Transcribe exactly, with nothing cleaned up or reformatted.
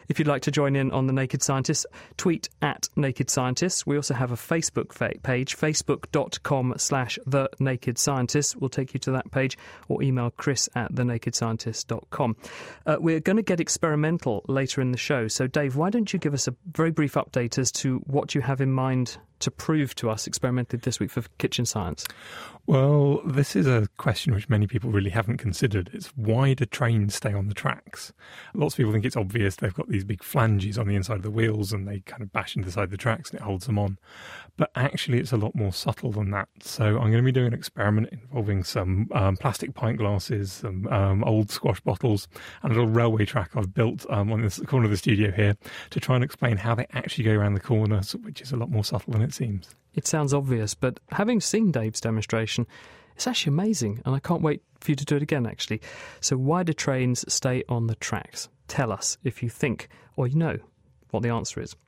If you'd like to join in on The Naked Scientists, tweet at Naked Scientists. We also have a Facebook fa- page, facebook.com slash The Naked Scientists. We'll take you to that page, or email chris at the naked scientist dot com. Uh, we're going to get experimental later in the show. So, Dave, why don't you give us a very brief update as to what you have in mind to prove to us experimentally this week for Kitchen Science? Well, this is a question which many people really haven't considered. It's why do trains stay on the tracks? Lots of people think it's obvious. They've got these big flanges on the inside of the wheels and they kind of bash into the side of the tracks and it holds them on. But actually, it's a lot more subtle than that. So I'm going to be doing an experiment involving some um, plastic pint glasses, some um, old squash bottles, and a little railway track I've built um, on this corner of the studio here to try and explain how they actually go around the corner, which is a lot more subtle than it seems. It sounds obvious, but having seen Dave's demonstration, it's actually amazing, and I can't wait for you to do it again, actually. So why do trains stay on the tracks? Tell us if you think or you know what the answer is.